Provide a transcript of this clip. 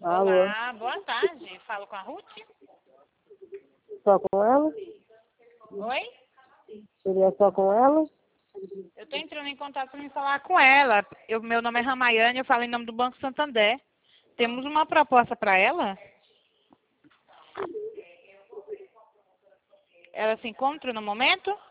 Alô? Olá, boa tarde. Falo com a Ruth? Só com ela? Oi? Seria só com ela? Eu estou entrando em contato para me falar com ela. Meu nome é Ramayane, eu falo em nome do Banco Santander. Temos uma proposta para ela? Ela se encontra no momento?